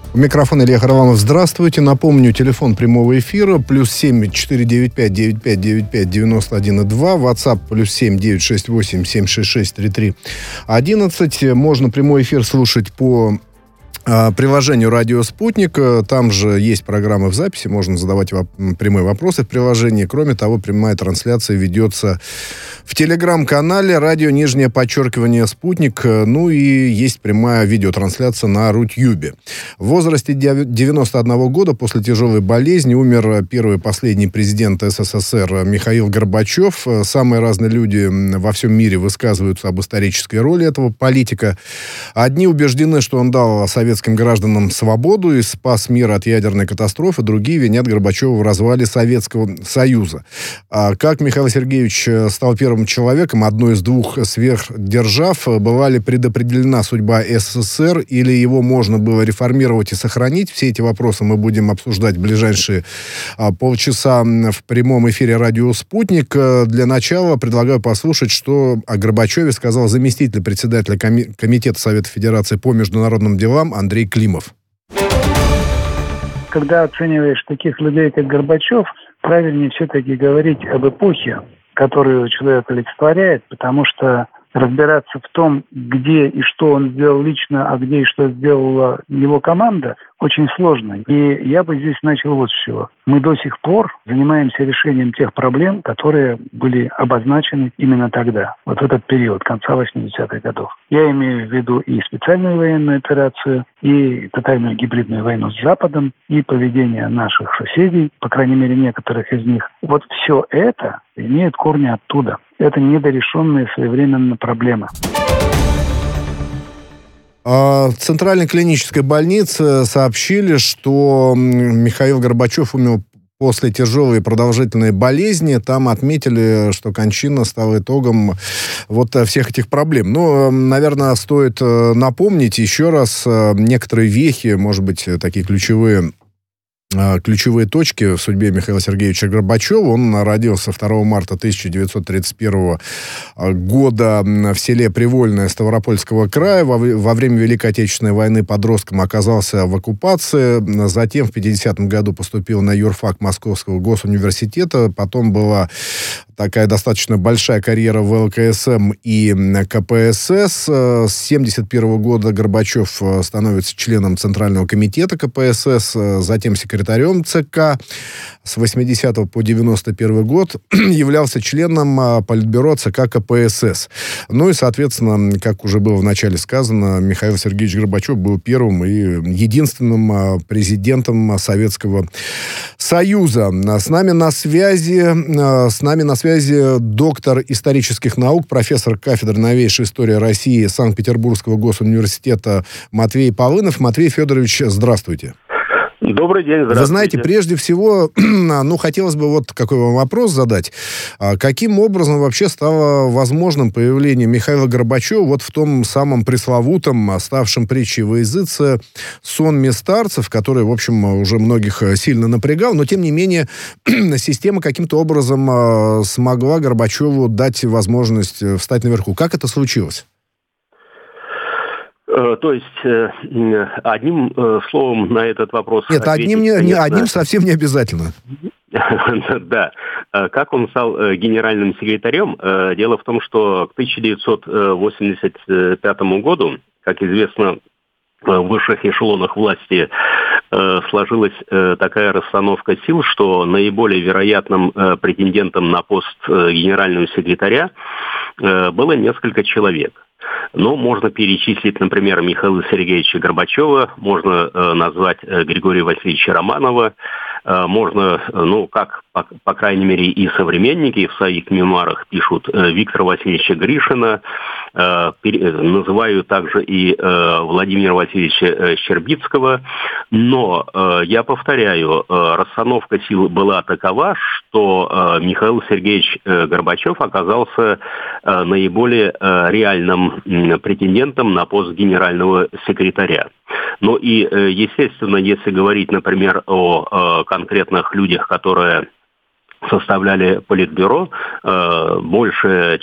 У микрофона Илья Харламов. Здравствуйте. Напомню, телефон прямого эфира +7 495 9595 91 2. WhatsApp +7 968 766 33 11. Можно прямой эфир слушать по приложению «Радио Спутник». Там же есть программы в записи, можно задавать прямые вопросы в приложении. Кроме того, прямая трансляция ведется в телеграм-канале «Радио_Спутник». Ну и есть прямая видеотрансляция на Рутюбе. В возрасте 91 года после тяжелой болезни умер первый и последний президент СССР Михаил Горбачев. Самые разные люди во всем мире высказываются об исторической роли этого политика. Одни убеждены, что он дал советским гражданам свободу и спас мир от ядерной катастрофы, другие винят Горбачева в развале Советского Союза. Как Михаил Сергеевич стал первым человеком одной из двух сверхдержав, была ли предопределена судьба СССР или его можно было реформировать и сохранить? Все эти вопросы мы будем обсуждать в ближайшие полчаса в прямом эфире «Радио Спутник». Для начала предлагаю послушать, что о Горбачеве сказал заместитель председателя Комитета Совета Федерации по международным делам Андрей Климов. Когда оцениваешь таких людей, как Горбачев, правильнее все-таки говорить об эпохе, которую человек олицетворяет, потому что разбираться в том, где и что он сделал лично, а где и что сделала его команда, очень сложно. И я бы здесь начал вот с чего. Мы до сих пор занимаемся решением тех проблем, которые были обозначены именно тогда, вот в этот период, конца 80-х годов. Я имею в виду и специальную военную операцию, и тотальную гибридную войну с Западом, и поведение наших соседей, по крайней мере, некоторых из них. Вот все это имеет корни оттуда. Это недорешенные своевременно проблемы. В Центральной клинической больнице сообщили, что Михаил Горбачев умер после тяжелой и продолжительной болезни. Там отметили, что кончина стала итогом вот всех этих проблем. Но, наверное, стоит напомнить еще раз некоторые вехи, может быть, такие ключевые точки в судьбе Михаила Сергеевича Горбачева. Он родился 2 марта 1931 года в селе Привольное Ставропольского края. Во время Великой Отечественной войны подростком оказался в оккупации. Затем в 50-м году поступил на юрфак Московского госуниверситета. Потом была такая достаточно большая карьера в ЛКСМ и КПСС. С 1971 года Горбачев становится членом Центрального комитета КПСС, затем секретарем ЦК. С 80 по 91 год являлся членом Политбюро ЦК КПСС. Ну и, соответственно, как уже было вначале сказано, Михаил Сергеевич Горбачев был первым и единственным президентом Советского Союза. С нами на связи доктор исторических наук, профессор кафедры новейшей истории России Санкт-Петербургского госуниверситета Матвей Полынов. Матвей Федорович, здравствуйте. Добрый день, здравствуйте. Вы знаете, прежде всего, хотелось бы вот какой вам вопрос задать. Каким образом вообще стало возможным появление Михаила Горбачева вот в том самом пресловутом, ставшем притчей во языце, сонме старцев, который, в общем, уже многих сильно напрягал, но, тем не менее, система каким-то образом смогла Горбачеву дать возможность встать наверху. Как это случилось? То есть, одним словом на этот вопрос... Нет, одним совсем не обязательно. Да. Как он стал генеральным секретарем? Дело в том, что к 1985 году, как известно, в высших эшелонах власти сложилась такая расстановка сил, что наиболее вероятным претендентом на пост генерального секретаря было несколько человек. Но можно перечислить, например, Михаила Сергеевича Горбачева, можно назвать Григория Васильевича Романова, можно, как, по крайней мере, и современники в своих мемуарах пишут, Виктора Васильевича Гришина, называю также и Владимира Васильевича Щербицкого. Но, я повторяю, расстановка сил была такова, что Михаил Сергеевич Горбачев оказался наиболее реальным претендентом на пост генерального секретаря. Ну и, естественно, если говорить, например, о конкретных людях, которые составляли Политбюро, большая часть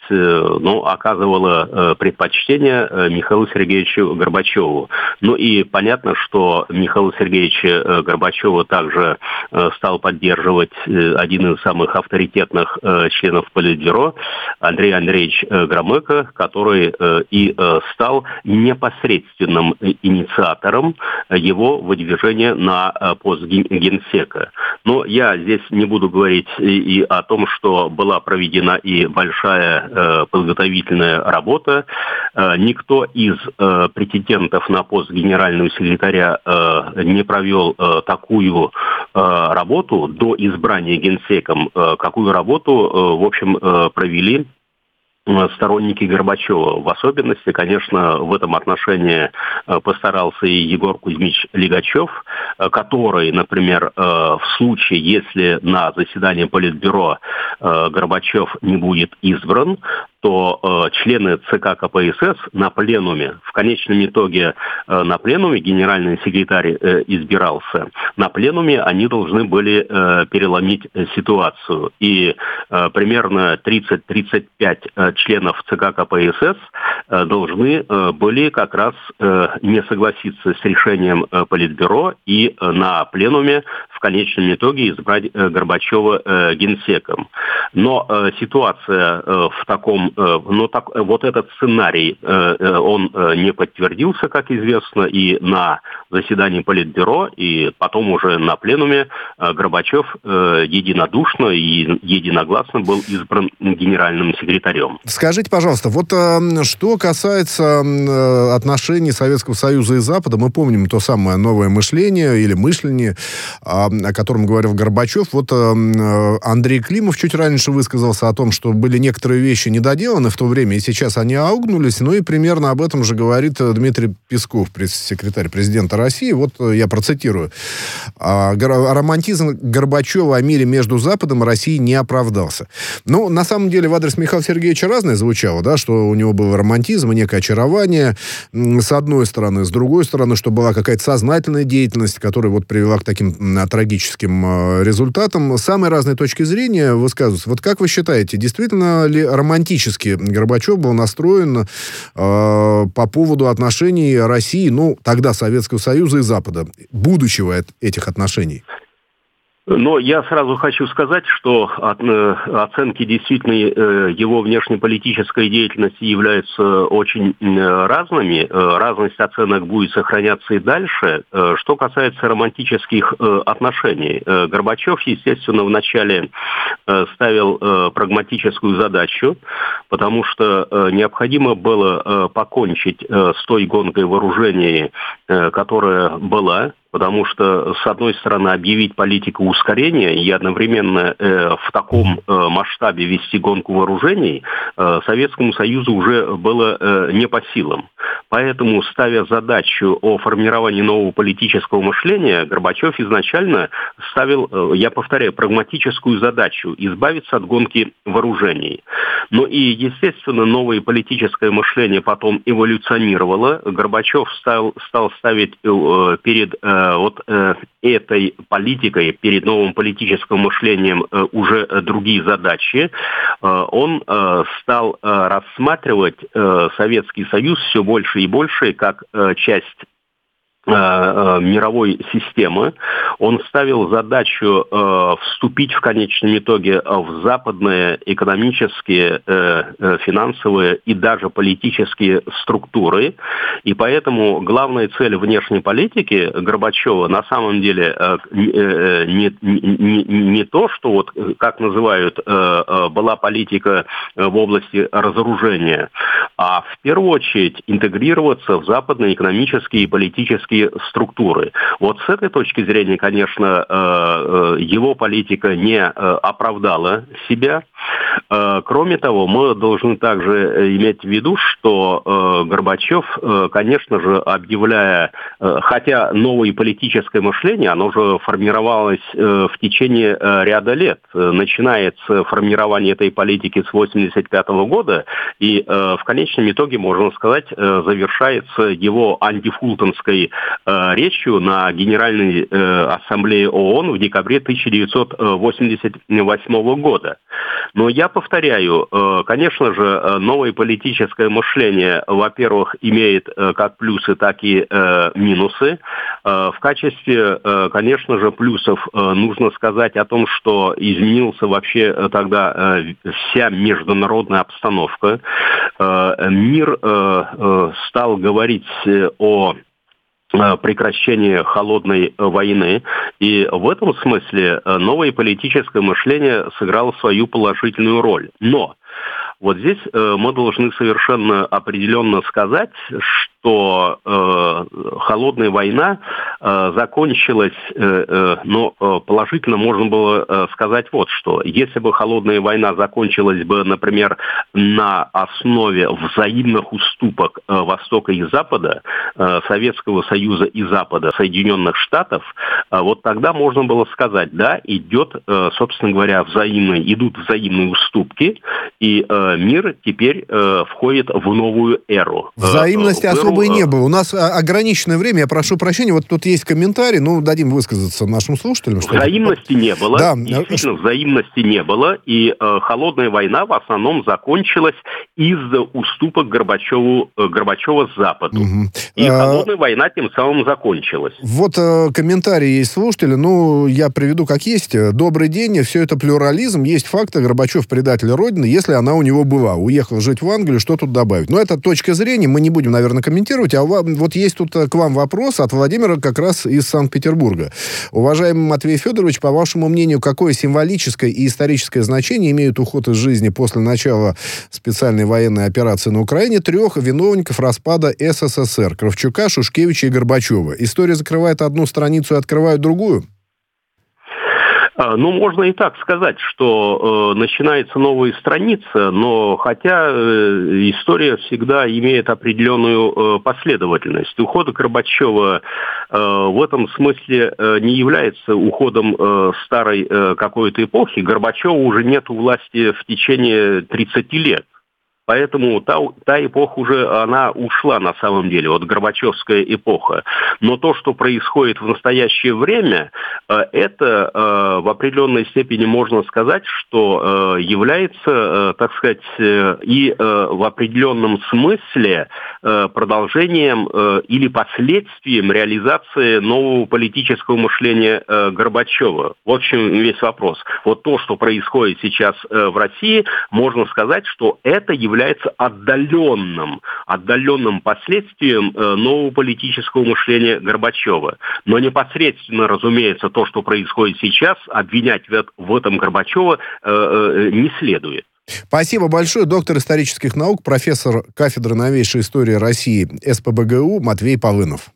оказывала предпочтение Михаилу Сергеевичу Горбачеву. Ну и понятно, что Михаила Сергеевича Горбачева также стал поддерживать один из самых авторитетных членов Политбюро, Андрей Андреевич Громыко, который и стал непосредственным инициатором его выдвижения на пост генсека. Но я здесь не буду говорить и о том, что была проведена и большая подготовительная работа. Никто из претендентов на пост генерального секретаря не провел такую работу до избрания генсеком, какую работу, в общем, провели сторонники Горбачева. В особенности, конечно, в этом отношении постарался и Егор Кузьмич Лигачев, который, например, в случае, если на заседании Политбюро Горбачев не будет избран, то члены ЦК КПСС на пленуме, в конечном итоге на пленуме генеральный секретарь избирался, на пленуме они должны были переломить ситуацию. И примерно 30-35 членов ЦК КПСС должны были как раз не согласиться с решением Политбюро и на пленуме в конечном итоге избрать Горбачева генсеком. Но ситуация в таком, вот этот сценарий, он не подтвердился, как известно, и на заседании Политбюро, и потом уже на пленуме Горбачев единодушно и единогласно был избран генеральным секретарем. Скажите, пожалуйста, вот что касается отношений Советского Союза и Запада, мы помним то самое новое мышление или мышление, о котором говорил Горбачев. Вот Андрей Климов чуть раньше высказался о том, что были некоторые вещи недоделаны в то время, и сейчас они аугнулись. Ну и примерно об этом же говорит Дмитрий Песков, пресс-секретарь президента России. Вот я процитирую. Романтизм Горбачева о мире между Западом и Россией не оправдался. Ну, на самом деле, в адрес Михаила Сергеевича разное звучало, да, что у него был романтизм и некое очарование, с одной стороны. С другой стороны, что была какая-то сознательная деятельность, которая вот привела к таким трагическим результатам. Самые разные точки зрения высказываются. Вот как вы считаете, действительно ли романтически Горбачев был настроен по поводу отношений России, ну, тогда Советского Союза и Запада, будущего этих отношений? Но я сразу хочу сказать, что оценки действительно его внешнеполитической деятельности являются очень разными. Разность оценок будет сохраняться и дальше. Что касается романтических отношений, Горбачев, естественно, вначале ставил прагматическую задачу, потому что необходимо было покончить с той гонкой вооружений, которая была. Потому что, с одной стороны, объявить политику ускорения и одновременно в таком масштабе вести гонку вооружений Советскому Союзу уже было не по силам. Поэтому, ставя задачу о формировании нового политического мышления, Горбачев изначально ставил, я повторяю, прагматическую задачу – избавиться от гонки вооружений. Но и, естественно, новое политическое мышление потом эволюционировало. Горбачев стал ставить перед этой политикой, перед новым политическим мышлением уже другие задачи. Он стал рассматривать Советский Союз все больше и больше как часть мировой системы. Он ставил задачу вступить в конечном итоге в западные экономические, финансовые и даже политические структуры. И поэтому главная цель внешней политики Горбачева на самом деле не то, что вот, как называют, была политика в области разоружения, а в первую очередь интегрироваться в западные экономические и политические структуры. Вот с этой точки зрения, конечно, его политика не оправдала себя. Кроме того, мы должны также иметь в виду, что Горбачев, конечно же, объявляя, хотя новое политическое мышление, оно же формировалось в течение ряда лет. Начинается формирование этой политики с 1985 года, и в конечном итоге, можно сказать, завершается его антифултонской речью на Генеральной Ассамблее ООН в декабре 1988 года. Но я повторяю, конечно же, новое политическое мышление, во-первых, имеет как плюсы, так и минусы. В качестве, конечно же, плюсов нужно сказать о том, что изменился вообще тогда вся международная обстановка. Мир стал говорить о прекращении холодной войны. И в этом смысле новое политическое мышление сыграло свою положительную роль. Но вот здесь мы должны совершенно определенно сказать, что холодная война закончилась, но положительно можно было сказать вот что. Если бы холодная война закончилась бы, например, на основе взаимных уступок Востока и Запада, Советского Союза и Запада, Соединенных Штатов, вот тогда можно было сказать, да, идут, собственно говоря, идут взаимные уступки, и мир теперь входит в новую эру. Взаимности особо и не было. У нас ограниченное время, я прошу прощения, вот тут есть комментарий, дадим высказаться нашим слушателям. Взаимности не было, да. Действительно, взаимности не было, и холодная война в основном закончилась из-за уступок Горбачева с Западу. Угу. И холодная война тем самым закончилась. Вот комментарий есть слушателя, я приведу как есть. Добрый день, все это плюрализм, есть факты, Горбачев предатель Родины, если она у него была. Уехал жить в Англию, что тут добавить? Это точка зрения, мы не будем, наверное, комментировать, а вот есть тут к вам вопрос от Владимира как раз из Санкт-Петербурга. Уважаемый Матвей Федорович, по вашему мнению, какое символическое и историческое значение имеет уход из жизни после начала специальной военной операции на Украине 3 виновников распада СССР: Кравчука, Шушкевича и Горбачева? История закрывает одну страницу и открывает другую? Можно и так сказать, что начинается новая страница, но хотя история всегда имеет определенную последовательность. Уход Горбачева в этом смысле не является уходом старой какой-то эпохи. Горбачева уже нет у власти в течение 30 лет. Поэтому та эпоха уже, она ушла на самом деле, Горбачевская эпоха. Но то, что происходит в настоящее время, это в определенной степени можно сказать, что является, так сказать, и в определенном смысле продолжением или последствием реализации нового политического мышления Горбачева. В общем, весь вопрос. Вот то, что происходит сейчас в России, можно сказать, что это является отдаленным последствием нового политического мышления Горбачева. Но непосредственно, разумеется, то, что происходит сейчас, обвинять в этом Горбачева не следует. Спасибо большое. Доктор исторических наук, профессор кафедры новейшей истории России СПбГУ Матвей Полынов.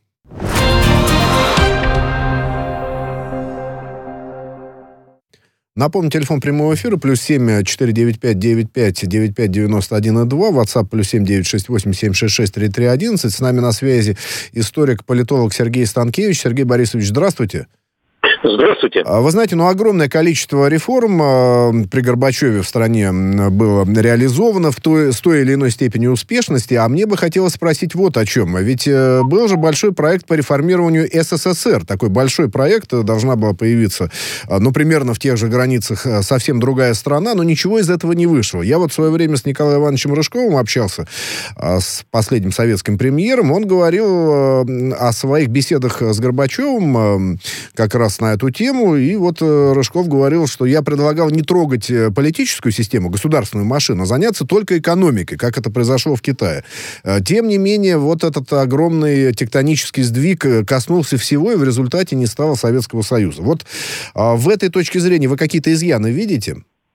Напомню, телефон прямого эфира +7 495 95 95 91 2, WhatsApp +7 968 766 33 11. С нами на связи историк-политолог Сергей Станкевич. Сергей Борисович, здравствуйте. Здравствуйте. Вы знаете, огромное количество реформ при Горбачеве в стране было реализовано с той или иной степенью успешности, а мне бы хотелось спросить вот о чем. Ведь был же большой проект по реформированию СССР. Такой большой проект, должна была появиться, примерно в тех же границах совсем другая страна, но ничего из этого не вышло. Я в свое время с Николаем Ивановичем Рыжковым общался, с последним советским премьером. Он говорил о своих беседах с Горбачевым как раз на эту тему, и Рыжков говорил, что я предлагал не трогать политическую систему, государственную машину, а заняться только экономикой, как это произошло в Китае. Тем не менее, этот огромный тектонический сдвиг коснулся всего, и в результате не стало Советского Союза. В этой точке зрения вы какие-то изъяны видите?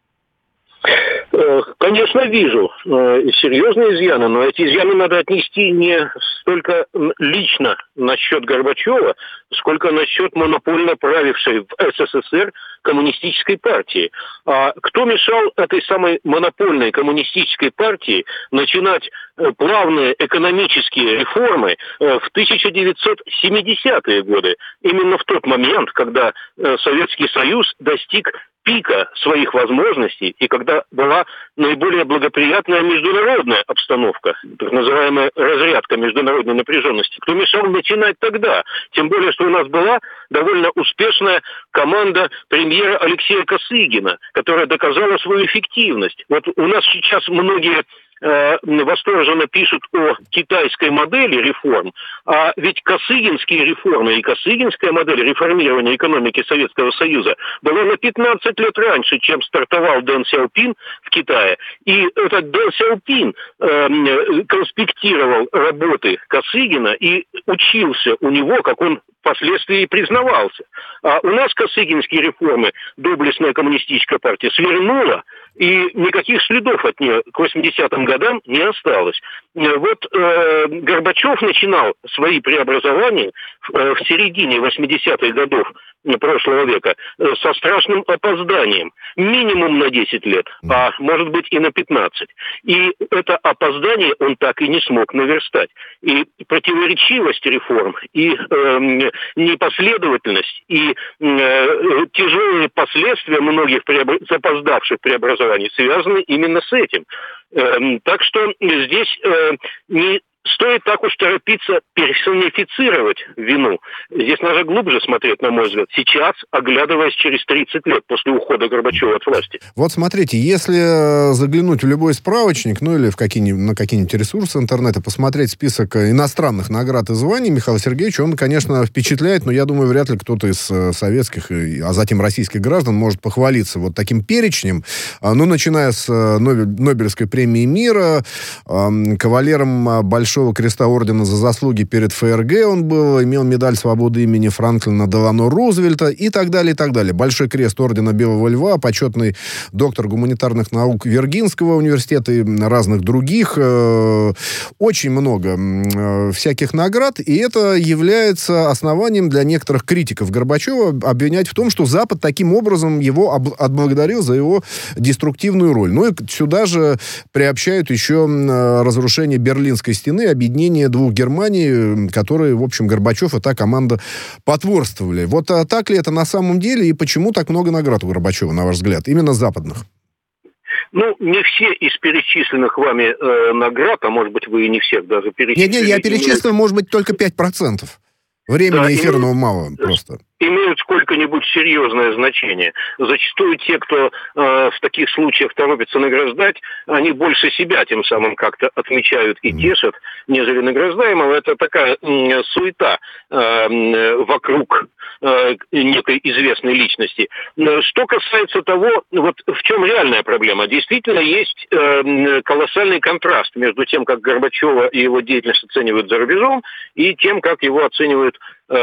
Конечно, вижу серьезные изъяны, но эти изъяны надо отнести не столько лично насчет Горбачева, сколько насчет монопольно правившей в СССР коммунистической партии. А кто мешал этой самой монопольной коммунистической партии начинать плавные экономические реформы в 1970-е годы? Именно в тот момент, когда Советский Союз достиг пика своих возможностей и когда была наиболее благоприятная международная обстановка, так называемая разрядка международной напряженности. Кто мешал начинать тогда? Тем более, что у нас была довольно успешная команда премьера Алексея Косыгина, которая доказала свою эффективность. Вот у нас сейчас многие восторженно пишут о китайской модели реформ, а ведь косыгинские реформы и косыгинская модель реформирования экономики Советского Союза была на 15 лет раньше, чем стартовал Дэн Сяопин в Китае. И этот Дэн Сяопин конспектировал работы Косыгина и учился у него, как он впоследствии признавался. А у нас косыгинские реформы доблестная коммунистическая партия свернула, и никаких следов от нее к 80-м годам не осталось. Вот Горбачев начинал свои преобразования в середине 80-х годов прошлого века со страшным опозданием. Минимум на 10 лет, а может быть и на 15. И это опоздание он так и не смог наверстать. И противоречивость реформ, и непоследовательность, и тяжелые последствия многих запоздавших преобразований связаны именно с этим. Так что здесь не стоит так уж торопиться персонифицировать вину. Здесь надо глубже смотреть, на мой взгляд. Сейчас, оглядываясь через 30 лет после ухода Горбачева от власти. Вот смотрите, если заглянуть в любой справочник, ну или на какие-нибудь ресурсы интернета, посмотреть список иностранных наград и званий Михаила Сергеевича, он, конечно, впечатляет, но я думаю, вряд ли кто-то из советских, а затем российских граждан может похвалиться вот таким перечнем. Ну, начиная с Нобелевской премии мира, кавалером Большого Креста Ордена за заслуги перед ФРГ он был, имел медаль свободы имени Франклина Делано Рузвельта и так далее, и так далее. Большой Крест Ордена Белого Льва, почетный доктор гуманитарных наук Виргинского университета и разных других. Очень много всяких наград, и это является основанием для некоторых критиков Горбачева обвинять в том, что Запад таким образом его отблагодарил за его деструктивную роль. Ну и сюда же приобщают еще разрушение Берлинской стены, объединение двух Германий, которые, в общем, Горбачев и та команда потворствовали. Вот так ли это на самом деле, и почему так много наград у Горбачева, на ваш взгляд, именно западных? Ну, не все из перечисленных вами наград, а может быть, вы и не всех даже перечислили. Не, я перечислил, может быть, только 5%. Времени эфирного мало просто. Имеют сколько-нибудь серьезное значение. Зачастую те, кто в таких случаях торопится награждать, они больше себя тем самым как-то отмечают и тешат, нежели награждаемого. Это такая суета вокруг некой известной личности. Что касается того, вот в чем реальная проблема. Действительно, есть колоссальный контраст между тем, как Горбачева и его деятельность оценивают за рубежом, и тем, как его оценивают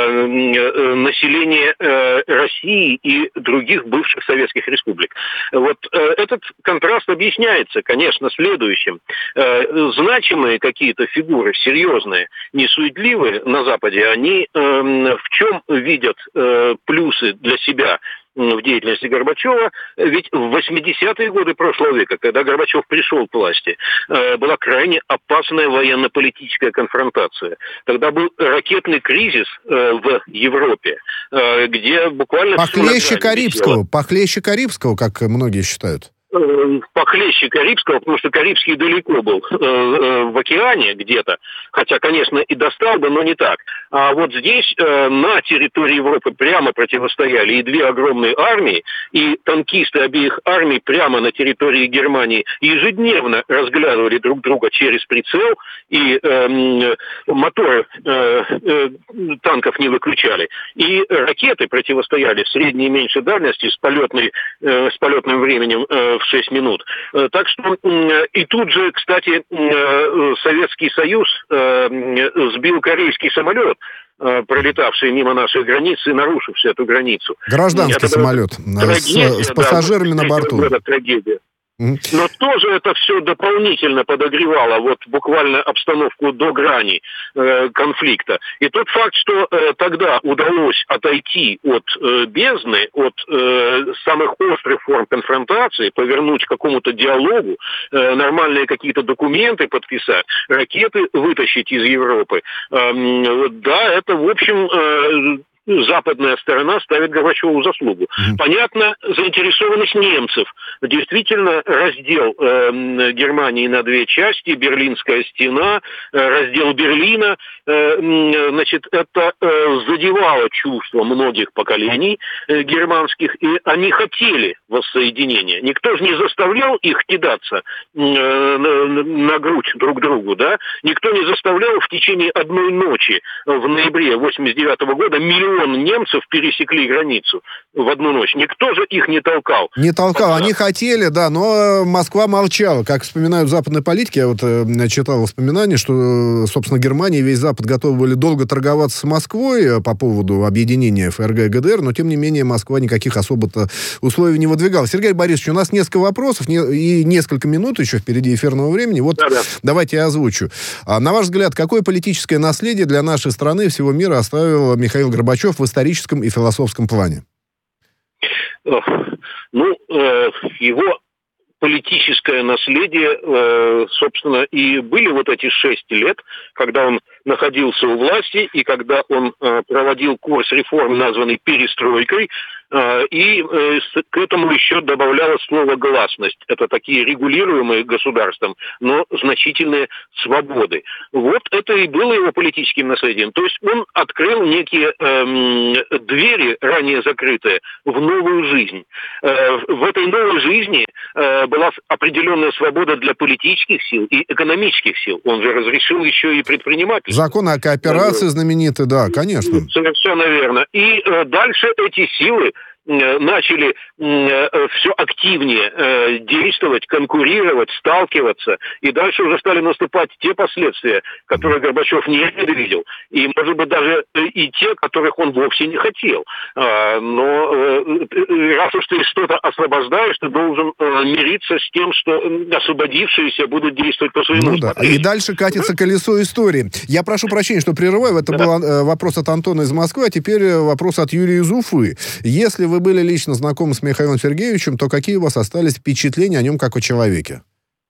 население России и других бывших советских республик. Вот этот контраст объясняется, конечно, следующим. Значимые какие-то фигуры, серьезные, несуетливые на Западе, они в чем видят плюсы для себя в деятельности Горбачева? Ведь в 80-е годы прошлого века, когда Горбачев пришел к власти, была крайне опасная военно-политическая конфронтация. Тогда был ракетный кризис в Европе, где буквально... Похлеще Карибского, как многие считают. Похлеще Карибского, потому что Карибский далеко был в океане где-то, хотя, конечно, и достал бы, но не так. А вот здесь на территории Европы прямо противостояли и две огромные армии, и танкисты обеих армий прямо на территории Германии ежедневно разглядывали друг друга через прицел, и моторы танков не выключали. И ракеты противостояли средней и меньшей дальности с полетным временем в 6 минут. Так что и тут же, кстати, Советский Союз сбил корейский самолет, пролетавший мимо нашей границы, нарушивший эту границу. Гражданский самолет с пассажирами на борту. Это трагедия. Но тоже это все дополнительно подогревало вот буквально обстановку до грани конфликта. И тот факт, что тогда удалось отойти от бездны, от самых острых форм конфронтации, повернуть к какому-то диалогу, нормальные какие-то документы подписать, ракеты вытащить из Европы. Да, это, в общем, западная сторона ставит Горбачеву заслугу. Понятно, заинтересованность немцев. Действительно, раздел Германии на две части, Берлинская стена, раздел Берлина, значит, это задевало чувства многих поколений германских, и они хотели воссоединения. Никто же не заставлял их кидаться на грудь друг другу, да? Никто не заставлял в течение одной ночи в ноябре 1989 года миллион немцев пересекли границу в одну ночь. Никто же их не толкал. Не толкал. Они хотели, да, но Москва молчала. Как вспоминают западные политики, я вот читал воспоминания, что, собственно, Германия и весь Запад готовы были долго торговаться с Москвой по поводу объединения ФРГ и ГДР, но, тем не менее, Москва никаких особо-то условий не выдвигала. Сергей Борисович, у нас несколько вопросов и несколько минут еще впереди эфирного времени. Вот давайте я озвучу. На ваш взгляд, какое политическое наследие для нашей страны и всего мира оставил Михаил Горбачев в историческом и философском плане? Ну, его политическое наследие, собственно, и были вот эти 6 лет, когда он находился у власти и когда он проводил курс реформ, названный «перестройкой», и к этому еще добавлялось слово «гласность». Это такие регулируемые государством, но значительные свободы. Вот это и было его политическим наследием. То есть он открыл некие двери, ранее закрытые, в новую жизнь. В этой новой жизни была определенная свобода для политических сил и экономических сил. Он же разрешил еще и предпринимательство. Закон о кооперации знаменитый, да, конечно. Совершенно верно. И дальше эти силы начали все активнее действовать, конкурировать, сталкиваться, и дальше уже стали наступать те последствия, которые Горбачев не предвидел, и, может быть, даже и те, которых он вовсе не хотел. Но раз уж ты что-то освобождаешь, ты должен мириться с тем, что освободившиеся будут действовать по своему усмотрению. И дальше катится колесо истории. Я прошу прощения, что прерываю. Это был вопрос от Антона из Москвы, а теперь вопрос от Юрия из Уфы. Если вы были лично знакомы с Михаилом Сергеевичем, то какие у вас остались впечатления о нем как о человеке?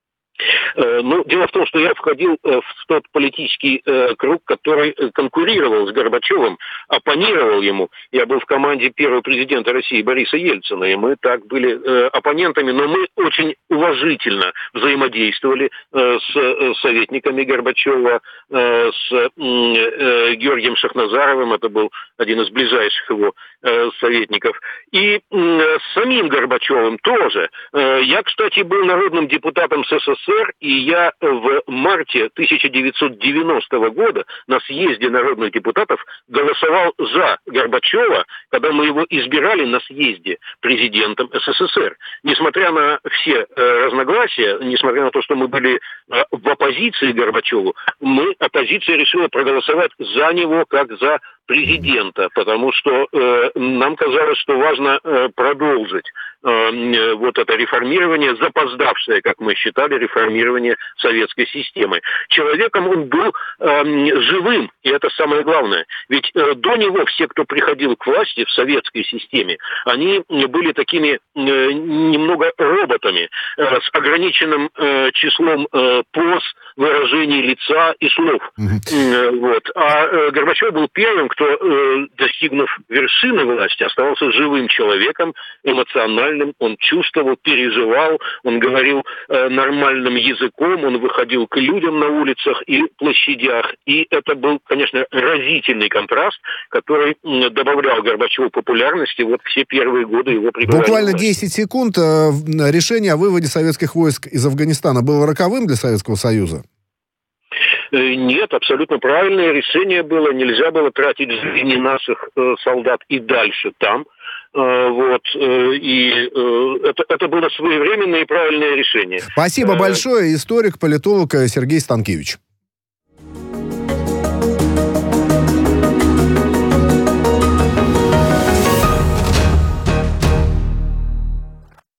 Ну, дело в том, что я входил в тот политический круг, который конкурировал с Горбачевым, оппонировал ему. Я был в команде первого президента России Бориса Ельцина, и мы так были оппонентами, но мы очень уважительно взаимодействовали с советниками Горбачева, с Георгием Шахназаровым, это был один из ближайших его советников, и с самим Горбачевым тоже. Я, кстати, был народным депутатом СССР, и я в марте 1990 года на съезде народных депутатов голосовал за Горбачева, когда мы его избирали на съезде президентом СССР. Несмотря на все разногласия, несмотря на то, что мы были в оппозиции Горбачеву, оппозиция решила проголосовать за него как за президента, потому что нам казалось, что важно продолжить вот это реформирование, запоздавшее, как мы считали, реформирование советской системы. Человеком он был живым, и это самое главное. Ведь до него все, кто приходил к власти в советской системе, они были такими немного роботами, с ограниченным числом поз, выражений лица и слов. Вот. А Горбачев был первым, кто, достигнув вершины власти, оставался живым человеком, эмоциональным, он чувствовал, переживал, он говорил нормальным языком, он выходил к людям на улицах и площадях. И это был, конечно, разительный контраст, который добавлял Горбачеву популярности вот все первые годы его пребывания. Буквально 10 секунд. Решение о выводе советских войск из Афганистана было роковым для Советского Союза? Нет, абсолютно правильное решение было. Нельзя было тратить жизни наших солдат и дальше там. Вот. И это было своевременное и правильное решение. Спасибо большое. Историк, политолог Сергей Станкевич.